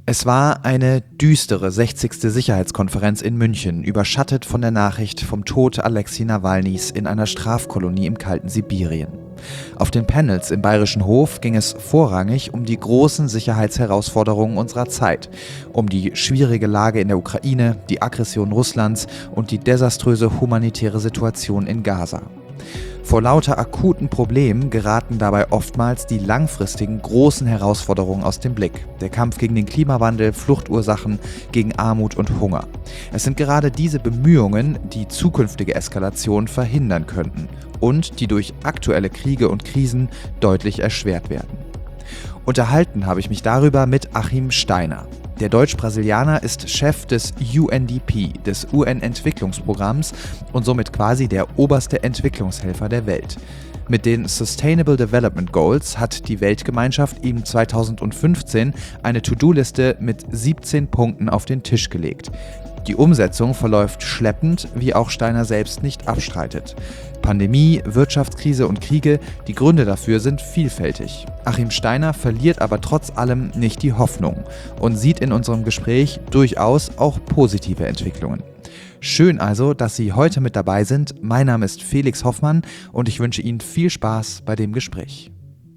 Es war eine düstere 60. Sicherheitskonferenz in München, überschattet von der Nachricht vom Tod Alexei Nawalnys in einer Strafkolonie im kalten Sibirien. Auf den Panels im Bayerischen Hof ging es vorrangig um die großen Sicherheitsherausforderungen unserer Zeit, um die schwierige Lage in der Ukraine, die Aggression Russlands und die desaströse humanitäre Situation in Gaza. Vor lauter akuten Problemen geraten dabei oftmals die langfristigen großen Herausforderungen aus dem Blick. Der Kampf gegen den Klimawandel, Fluchtursachen, gegen Armut und Hunger. Es sind gerade diese Bemühungen, die zukünftige Eskalation verhindern könnten und die durch aktuelle Kriege und Krisen deutlich erschwert werden. Unterhalten habe ich mich darüber mit Achim Steiner. Der Deutsch-Brasilianer ist Chef des UNDP, des UN-Entwicklungsprogramms und somit quasi der oberste Entwicklungshelfer der Welt. Mit den Sustainable Development Goals hat die Weltgemeinschaft ihm 2015 eine To-Do-Liste mit 17 Punkten auf den Tisch gelegt. Die Umsetzung verläuft schleppend, wie auch Steiner selbst nicht abstreitet. Pandemie, Wirtschaftskrise und Kriege, die Gründe dafür sind vielfältig. Achim Steiner verliert aber trotz allem nicht die Hoffnung und sieht in unserem Gespräch durchaus auch positive Entwicklungen. Schön also, dass Sie heute mit dabei sind. Mein Name ist Felix Hoffmann und ich wünsche Ihnen viel Spaß bei dem Gespräch.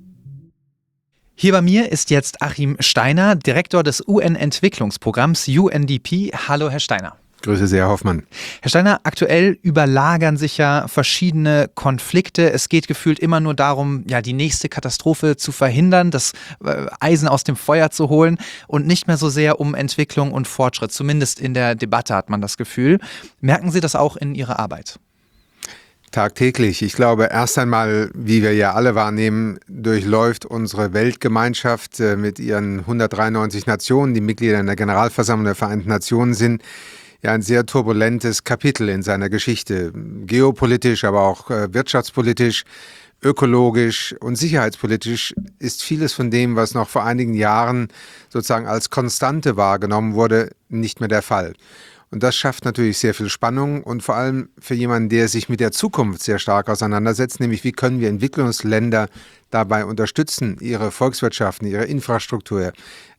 Hier bei mir ist jetzt Achim Steiner, Direktor des UN-Entwicklungsprogramms UNDP. Hallo, Herr Steiner. Grüße sehr, Herr Hoffmann. Herr Steiner, aktuell überlagern sich ja verschiedene Konflikte. Es geht gefühlt immer nur darum, ja, die nächste Katastrophe zu verhindern, das Eisen aus dem Feuer zu holen und nicht mehr so sehr um Entwicklung und Fortschritt. Zumindest in der Debatte hat man das Gefühl. Merken Sie das auch in Ihrer Arbeit? Tagtäglich. Ich glaube, erst einmal, wie wir ja alle wahrnehmen, durchläuft unsere Weltgemeinschaft mit ihren 193 Nationen, die Mitglieder in der Generalversammlung der Vereinten Nationen sind, ja ein sehr turbulentes Kapitel in seiner Geschichte. Geopolitisch, aber auch wirtschaftspolitisch, ökologisch und sicherheitspolitisch ist vieles von dem, was noch vor einigen Jahren sozusagen als Konstante wahrgenommen wurde, nicht mehr der Fall. Und das schafft natürlich sehr viel Spannung und vor allem für jemanden, der sich mit der Zukunft sehr stark auseinandersetzt, nämlich wie können wir Entwicklungsländer dabei unterstützen, ihre Volkswirtschaften, ihre Infrastruktur,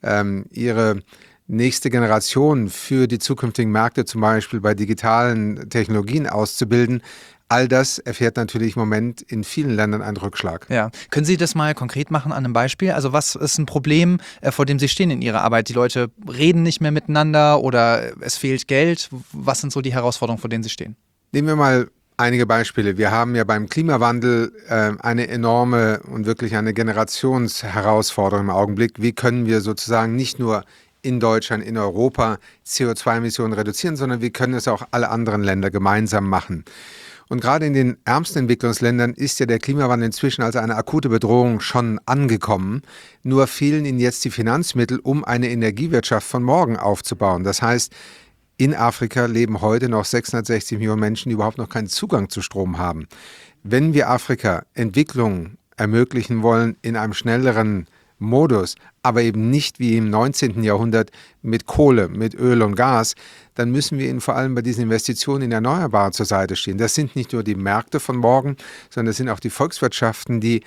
ihre nächste Generation für die zukünftigen Märkte, zum Beispiel bei digitalen Technologien auszubilden. All das erfährt natürlich im Moment in vielen Ländern einen Rückschlag. Ja. Können Sie das mal konkret machen an einem Beispiel? Also was ist ein Problem, vor dem Sie stehen in Ihrer Arbeit? Die Leute reden nicht mehr miteinander oder es fehlt Geld. Was sind so die Herausforderungen, vor denen Sie stehen? Nehmen wir mal einige Beispiele. Wir haben ja beim Klimawandel eine enorme und wirklich eine Generationsherausforderung im Augenblick. Wie können wir sozusagen nicht nur in Deutschland, in Europa CO2-Emissionen reduzieren, sondern wie können es auch alle anderen Länder gemeinsam machen? Und gerade in den ärmsten Entwicklungsländern ist ja der Klimawandel inzwischen als eine akute Bedrohung schon angekommen. Nur fehlen ihnen jetzt die Finanzmittel, um eine Energiewirtschaft von morgen aufzubauen. Das heißt, in Afrika leben heute noch 660 Millionen Menschen, die überhaupt noch keinen Zugang zu Strom haben. Wenn wir Afrika Entwicklung ermöglichen wollen in einem schnelleren Modus, aber eben nicht wie im 19. Jahrhundert mit Kohle, mit Öl und Gas, dann müssen wir ihnen vor allem bei diesen Investitionen in Erneuerbare zur Seite stehen. Das sind nicht nur die Märkte von morgen, sondern das sind auch die Volkswirtschaften, die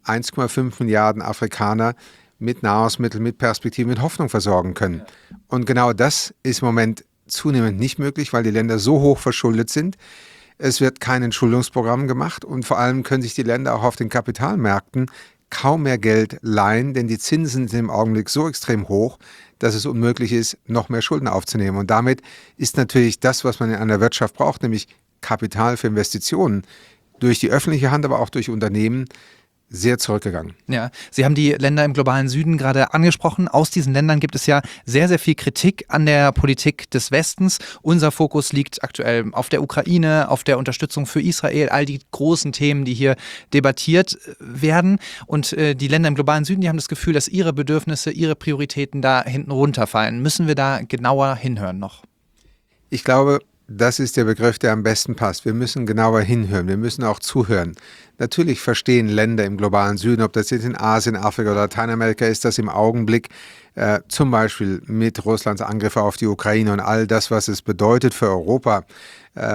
1,5 Milliarden Afrikaner mit Nahrungsmitteln, mit Perspektiven, mit Hoffnung versorgen können. Und genau das ist im Moment zunehmend nicht möglich, weil die Länder so hoch verschuldet sind. Es wird kein Entschuldungsprogramm gemacht und vor allem können sich die Länder auch auf den Kapitalmärkten kaum mehr Geld leihen, denn die Zinsen sind im Augenblick so extrem hoch, dass es unmöglich ist, noch mehr Schulden aufzunehmen. Und damit ist natürlich das, was man in einer Wirtschaft braucht, nämlich Kapital für Investitionen, durch die öffentliche Hand, aber auch durch Unternehmen, sehr zurückgegangen. Ja, Sie haben die Länder im globalen Süden gerade angesprochen. Aus diesen Ländern gibt es ja sehr, sehr viel Kritik an der Politik des Westens. Unser Fokus liegt aktuell auf der Ukraine, auf der Unterstützung für Israel, all die großen Themen, die hier debattiert werden. Und die Länder im globalen Süden, die haben das Gefühl, dass ihre Bedürfnisse, ihre Prioritäten da hinten runterfallen. Müssen wir da genauer hinhören noch? Ich glaube, das ist der Begriff, der am besten passt. Wir müssen genauer hinhören, wir müssen auch zuhören. Natürlich verstehen Länder im globalen Süden, ob das jetzt in Asien, Afrika oder Lateinamerika ist, dass im Augenblick zum Beispiel mit Russlands Angriffe auf die Ukraine und all das, was es bedeutet für Europa,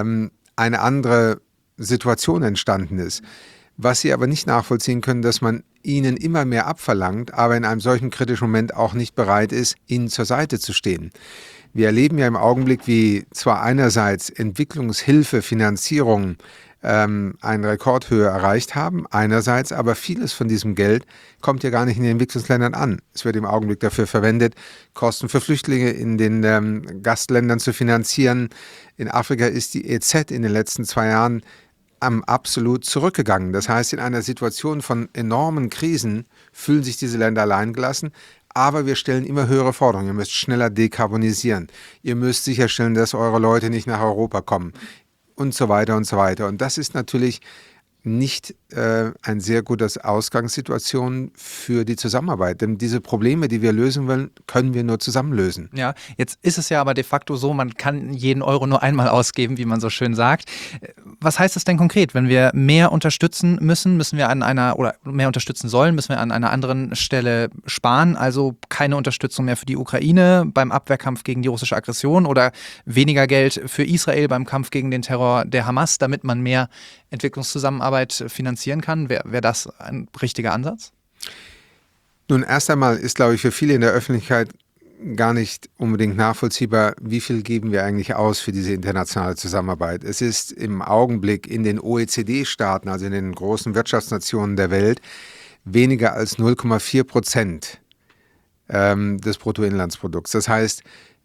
eine andere Situation entstanden ist. Was sie aber nicht nachvollziehen können, dass man ihnen immer mehr abverlangt, aber in einem solchen kritischen Moment auch nicht bereit ist, ihnen zur Seite zu stehen. Wir erleben ja im Augenblick, wie zwar einerseits Entwicklungshilfe, Finanzierung eine Rekordhöhe erreicht haben, einerseits aber vieles von diesem Geld kommt ja gar nicht in den Entwicklungsländern an. Es wird im Augenblick dafür verwendet, Kosten für Flüchtlinge in den Gastländern zu finanzieren. In Afrika ist die EZ in den letzten 2 Jahren absolut zurückgegangen. Das heißt, in einer Situation von enormen Krisen fühlen sich diese Länder alleingelassen, aber wir stellen immer höhere Forderungen. Ihr müsst schneller dekarbonisieren. Ihr müsst sicherstellen, dass eure Leute nicht nach Europa kommen und so weiter und so weiter. Und das ist natürlich nicht eine sehr gute Ausgangssituation für die Zusammenarbeit. Denn diese Probleme, die wir lösen wollen, können wir nur zusammen lösen. Ja, jetzt ist es ja aber de facto so, man kann jeden Euro nur einmal ausgeben, wie man so schön sagt. Was heißt das denn konkret? Wenn wir mehr unterstützen müssen, müssen wir mehr unterstützen sollen, müssen wir an einer anderen Stelle sparen? Also keine Unterstützung mehr für die Ukraine beim Abwehrkampf gegen die russische Aggression oder weniger Geld für Israel beim Kampf gegen den Terror der Hamas, damit man mehr Entwicklungszusammenarbeit finanzieren kann? Wäre das ein richtiger Ansatz? Nun, erst einmal ist, glaube ich, für viele in der Öffentlichkeit gar nicht unbedingt nachvollziehbar, wie viel geben wir eigentlich aus für diese internationale Zusammenarbeit. Es ist im Augenblick in den OECD-Staaten, also in den großen Wirtschaftsnationen der Welt, weniger als 0,4% des Bruttoinlandsprodukts. Das heißt,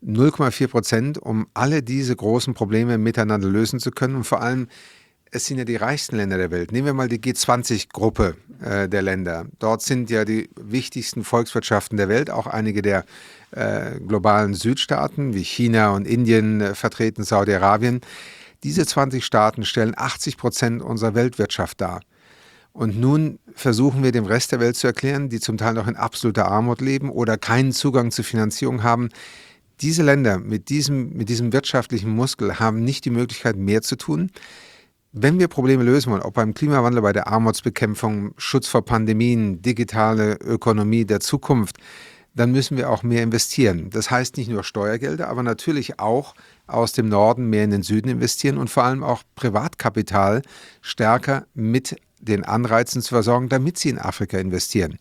0,4%, um alle diese großen Probleme miteinander lösen zu können und vor allem es sind ja die reichsten Länder der Welt. Nehmen wir mal die G20-Gruppe der Länder. Dort sind ja die wichtigsten Volkswirtschaften der Welt, auch einige der globalen Südstaaten wie China und Indien vertreten, Saudi-Arabien. Diese 20 Staaten stellen 80% unserer Weltwirtschaft dar. Und nun versuchen wir dem Rest der Welt zu erklären, die zum Teil noch in absoluter Armut leben oder keinen Zugang zu Finanzierung haben. Diese Länder mit diesem wirtschaftlichen Muskel haben nicht die Möglichkeit, mehr zu tun. Wenn wir Probleme lösen wollen, ob beim Klimawandel, bei der Armutsbekämpfung, Schutz vor Pandemien, digitale Ökonomie der Zukunft, dann müssen wir auch mehr investieren. Das heißt nicht nur Steuergelder, aber natürlich auch aus dem Norden mehr in den Süden investieren und vor allem auch Privatkapital stärker mit den Anreizen zu versorgen, damit sie in Afrika investieren.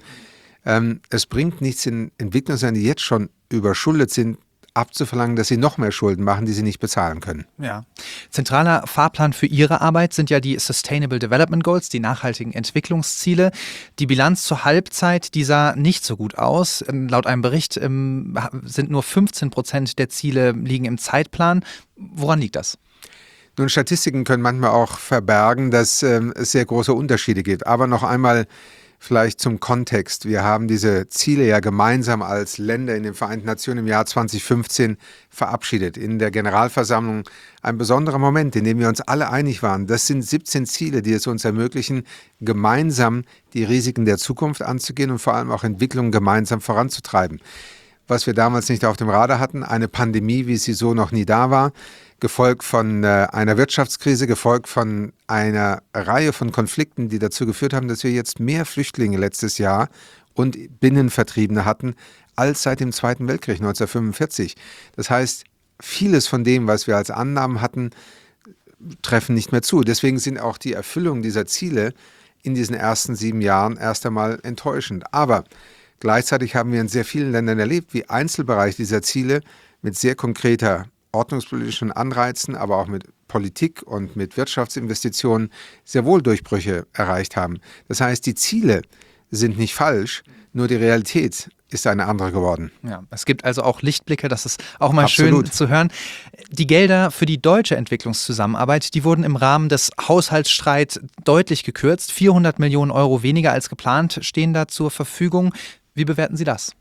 Es bringt nichts in Entwicklungsländern, die jetzt schon überschuldet sind, abzuverlangen, dass sie noch mehr Schulden machen, die sie nicht bezahlen können. Ja. Zentraler Fahrplan für Ihre Arbeit sind ja die Sustainable Development Goals, die nachhaltigen Entwicklungsziele. Die Bilanz zur Halbzeit, die sah nicht so gut aus. Laut einem Bericht sind nur 15% der Ziele liegen im Zeitplan. Woran liegt das? Nun, Statistiken können manchmal auch verbergen, dass es sehr große Unterschiede gibt. Aber noch einmal vielleicht zum Kontext. Wir haben diese Ziele ja gemeinsam als Länder in den Vereinten Nationen im Jahr 2015 verabschiedet. In der Generalversammlung ein besonderer Moment, in dem wir uns alle einig waren. Das sind 17 Ziele, die es uns ermöglichen, gemeinsam die Risiken der Zukunft anzugehen und vor allem auch Entwicklungen gemeinsam voranzutreiben. Was wir damals nicht auf dem Radar hatten, eine Pandemie, wie sie so noch nie da war, gefolgt von einer Wirtschaftskrise, gefolgt von einer Reihe von Konflikten, die dazu geführt haben, dass wir jetzt mehr Flüchtlinge letztes Jahr und Binnenvertriebene hatten, als seit dem Zweiten Weltkrieg 1945. Das heißt, vieles von dem, was wir als Annahmen hatten, treffen nicht mehr zu. Deswegen sind auch die Erfüllung dieser Ziele in diesen ersten 7 Jahren erst einmal enttäuschend. Aber gleichzeitig haben wir in sehr vielen Ländern erlebt, wie Einzelbereiche dieser Ziele mit sehr konkreter ordnungspolitischen Anreizen, aber auch mit Politik und mit Wirtschaftsinvestitionen sehr wohl Durchbrüche erreicht haben. Das heißt, die Ziele sind nicht falsch, nur die Realität ist eine andere geworden. Ja, es gibt also auch Lichtblicke, das ist auch mal Absolut schön zu hören. Die Gelder für die deutsche Entwicklungszusammenarbeit, die wurden im Rahmen des Haushaltsstreits deutlich gekürzt. 400 Millionen Euro weniger als geplant stehen da zur Verfügung. Wie bewerten Sie das?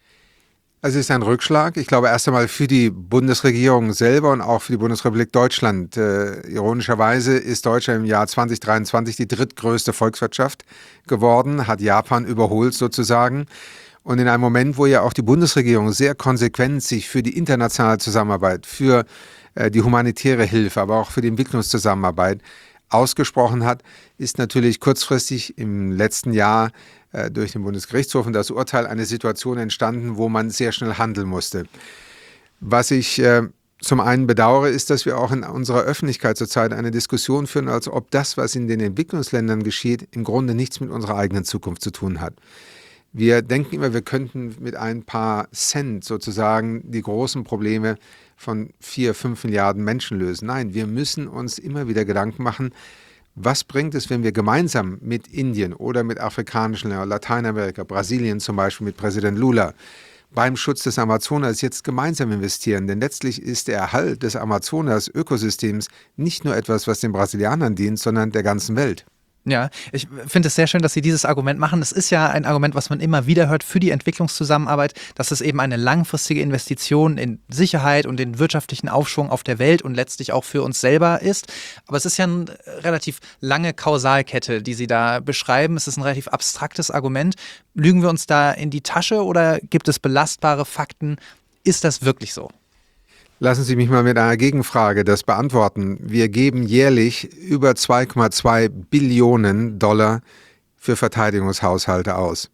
Also es ist ein Rückschlag. Ich glaube erst einmal für die Bundesregierung selber und auch für die Bundesrepublik Deutschland. Ironischerweise ist Deutschland im Jahr 2023 die drittgrößte Volkswirtschaft geworden, hat Japan überholt sozusagen. Und in einem Moment, wo ja auch die Bundesregierung sehr konsequent sich für die internationale Zusammenarbeit, für die humanitäre Hilfe, aber auch für die Entwicklungszusammenarbeit ausgesprochen hat, ist natürlich kurzfristig im letzten Jahr durch den Bundesgerichtshof und das Urteil eine Situation entstanden, wo man sehr schnell handeln musste. Was ich zum einen bedauere, ist, dass wir auch in unserer Öffentlichkeit zurzeit eine Diskussion führen, als ob das, was in den Entwicklungsländern geschieht, im Grunde nichts mit unserer eigenen Zukunft zu tun hat. Wir denken immer, wir könnten mit ein paar Cent sozusagen die großen Probleme von 4, 5 Milliarden Menschen lösen. Nein, wir müssen uns immer wieder Gedanken machen, was bringt es, wenn wir gemeinsam mit Indien oder mit afrikanischen Ländern, Lateinamerika, Brasilien zum Beispiel mit Präsident Lula, beim Schutz des Amazonas jetzt gemeinsam investieren. Denn letztlich ist der Erhalt des Amazonas-Ökosystems nicht nur etwas, was den Brasilianern dient, sondern der ganzen Welt. Ja, ich finde es sehr schön, dass Sie dieses Argument machen. Es ist ja ein Argument, was man immer wieder hört für die Entwicklungszusammenarbeit, dass es eben eine langfristige Investition in Sicherheit und den wirtschaftlichen Aufschwung auf der Welt und letztlich auch für uns selber ist. Aber es ist ja eine relativ lange Kausalkette, die Sie da beschreiben. Es ist ein relativ abstraktes Argument. Lügen wir uns da in die Tasche oder gibt es belastbare Fakten? Ist das wirklich so? Lassen Sie mich mal mit einer Gegenfrage das beantworten. Wir geben jährlich über 2,2 Billionen Dollar für Verteidigungshaushalte aus.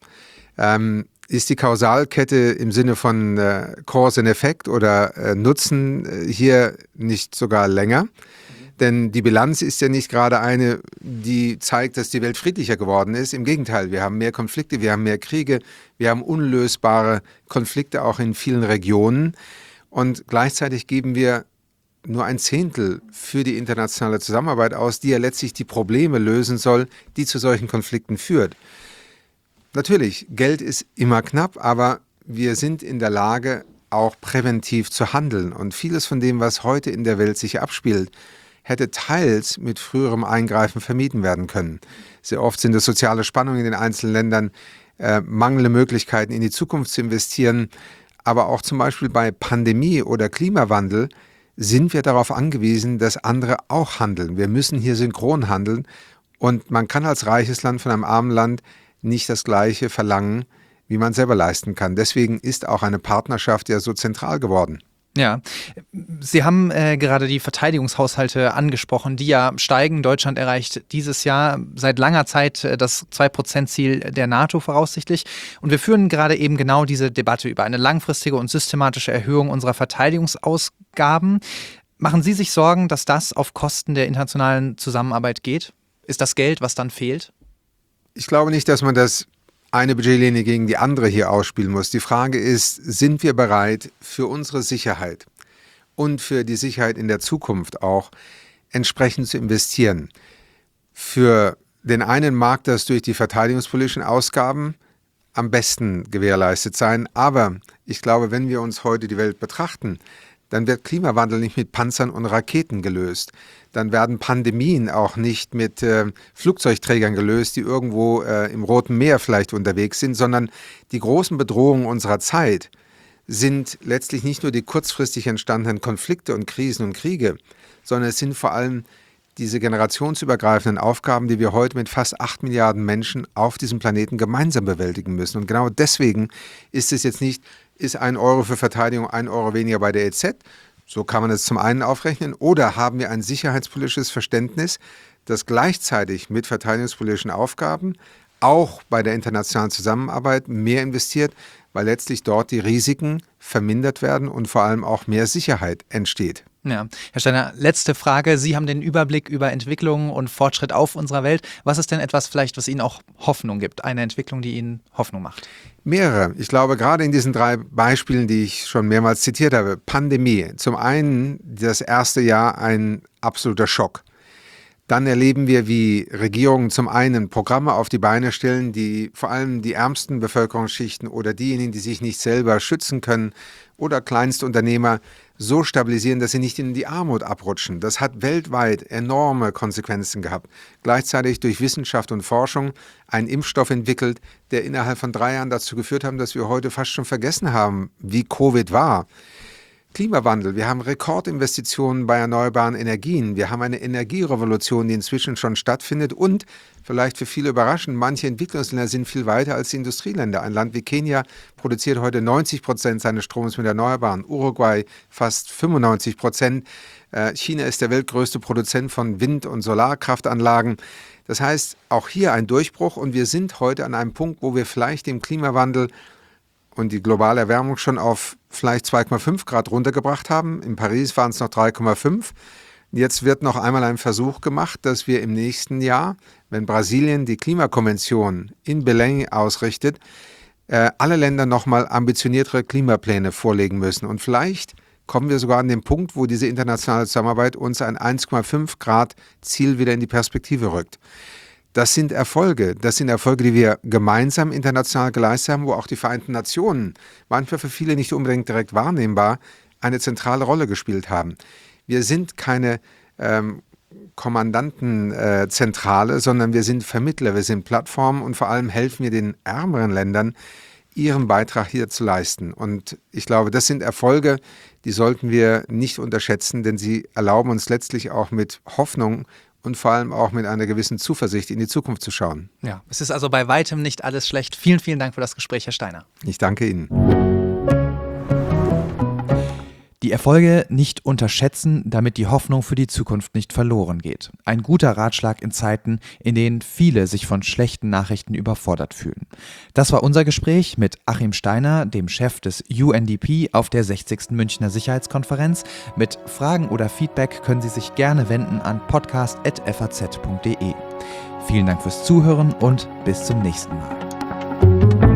Ist die Kausalkette im Sinne von Cause and Effect oder Nutzen hier nicht sogar länger? Denn die Bilanz ist ja nicht gerade eine, die zeigt, dass die Welt friedlicher geworden ist. Im Gegenteil, wir haben mehr Konflikte, wir haben mehr Kriege, wir haben unlösbare Konflikte auch in vielen Regionen. Und gleichzeitig geben wir nur 1/10 für die internationale Zusammenarbeit aus, die ja letztlich die Probleme lösen soll, die zu solchen Konflikten führt. Natürlich, Geld ist immer knapp, aber wir sind in der Lage, auch präventiv zu handeln. Und vieles von dem, was heute in der Welt sich abspielt, hätte teils mit früherem Eingreifen vermieden werden können. Sehr oft sind es soziale Spannungen in den einzelnen Ländern, mangelnde Möglichkeiten in die Zukunft zu investieren. Aber auch zum Beispiel bei Pandemie oder Klimawandel sind wir darauf angewiesen, dass andere auch handeln. Wir müssen hier synchron handeln und man kann als reiches Land von einem armen Land nicht das Gleiche verlangen, wie man selber leisten kann. Deswegen ist auch eine Partnerschaft ja so zentral geworden. Ja, Sie haben gerade die Verteidigungshaushalte angesprochen, die ja steigen. Deutschland erreicht dieses Jahr seit langer Zeit das 2%-Ziel der NATO voraussichtlich. Und wir führen gerade eben genau diese Debatte über eine langfristige und systematische Erhöhung unserer Verteidigungsausgaben. Machen Sie sich Sorgen, dass das auf Kosten der internationalen Zusammenarbeit geht? Ist das Geld, was dann fehlt? Ich glaube nicht, dass man das eine Budgetlinie gegen die andere hier ausspielen muss. Die Frage ist, sind wir bereit, für unsere Sicherheit und für die Sicherheit in der Zukunft auch entsprechend zu investieren? Für den einen mag das durch die verteidigungspolitischen Ausgaben am besten gewährleistet sein, aber ich glaube, wenn wir uns heute die Welt betrachten, dann wird Klimawandel nicht mit Panzern und Raketen gelöst. Dann werden Pandemien auch nicht mit Flugzeugträgern gelöst, die irgendwo im Roten Meer vielleicht unterwegs sind, sondern die großen Bedrohungen unserer Zeit sind letztlich nicht nur die kurzfristig entstandenen Konflikte und Krisen und Kriege, sondern es sind vor allem diese generationsübergreifenden Aufgaben, die wir heute mit fast 8 Milliarden Menschen auf diesem Planeten gemeinsam bewältigen müssen. Und genau deswegen ist es jetzt nicht, ist 1 Euro für Verteidigung 1 Euro weniger bei der EZ, so kann man es zum einen aufrechnen, oder haben wir ein sicherheitspolitisches Verständnis, das gleichzeitig mit verteidigungspolitischen Aufgaben auch bei der internationalen Zusammenarbeit mehr investiert, weil letztlich dort die Risiken vermindert werden und vor allem auch mehr Sicherheit entsteht. Ja, Herr Steiner, letzte Frage. Sie haben den Überblick über Entwicklungen und Fortschritt auf unserer Welt. Was ist denn etwas vielleicht, was Ihnen auch Hoffnung gibt? Eine Entwicklung, die Ihnen Hoffnung macht? Mehrere. Ich glaube, gerade in diesen 3 Beispielen, die ich schon mehrmals zitiert habe. Pandemie. Zum einen das erste Jahr ein absoluter Schock. Dann erleben wir, wie Regierungen zum einen Programme auf die Beine stellen, die vor allem die ärmsten Bevölkerungsschichten oder diejenigen, die sich nicht selber schützen können oder Kleinstunternehmer so stabilisieren, dass sie nicht in die Armut abrutschen. Das hat weltweit enorme Konsequenzen gehabt. Gleichzeitig durch Wissenschaft und Forschung einen Impfstoff entwickelt, der innerhalb von 3 Jahren dazu geführt hat, dass wir heute fast schon vergessen haben, wie Covid war. Klimawandel, wir haben Rekordinvestitionen bei erneuerbaren Energien, wir haben eine Energierevolution, die inzwischen schon stattfindet und, vielleicht für viele überraschend, manche Entwicklungsländer sind viel weiter als die Industrieländer. Ein Land wie Kenia produziert heute 90% seines Stroms mit Erneuerbaren, Uruguay fast 95%. China ist der weltgrößte Produzent von Wind- und Solarkraftanlagen. Das heißt, auch hier ein Durchbruch und wir sind heute an einem Punkt, wo wir vielleicht dem Klimawandel und die globale Erwärmung schon auf vielleicht 2,5 Grad runtergebracht haben. In Paris waren es noch 3,5. Jetzt wird noch einmal ein Versuch gemacht, dass wir im nächsten Jahr, wenn Brasilien die Klimakonvention in Belém ausrichtet, alle Länder nochmal ambitioniertere Klimapläne vorlegen müssen. Und vielleicht kommen wir sogar an den Punkt, wo diese internationale Zusammenarbeit uns ein 1,5 Grad Ziel wieder in die Perspektive rückt. Das sind Erfolge, die wir gemeinsam international geleistet haben, wo auch die Vereinten Nationen, manchmal für viele nicht unbedingt direkt wahrnehmbar, eine zentrale Rolle gespielt haben. Wir sind keine Kommandantenzentrale, sondern wir sind Vermittler, wir sind Plattformen und vor allem helfen wir den ärmeren Ländern, ihren Beitrag hier zu leisten. Und ich glaube, das sind Erfolge, die sollten wir nicht unterschätzen, denn sie erlauben uns letztlich auch mit Hoffnung und vor allem auch mit einer gewissen Zuversicht in die Zukunft zu schauen. Ja, es ist also bei weitem nicht alles schlecht. Vielen, vielen Dank für das Gespräch, Herr Steiner. Ich danke Ihnen. Die Erfolge nicht unterschätzen, damit die Hoffnung für die Zukunft nicht verloren geht. Ein guter Ratschlag in Zeiten, in denen viele sich von schlechten Nachrichten überfordert fühlen. Das war unser Gespräch mit Achim Steiner, dem Chef des UNDP auf der 60. Münchner Sicherheitskonferenz. Mit Fragen oder Feedback können Sie sich gerne wenden an podcast@faz.de. Vielen Dank fürs Zuhören und bis zum nächsten Mal.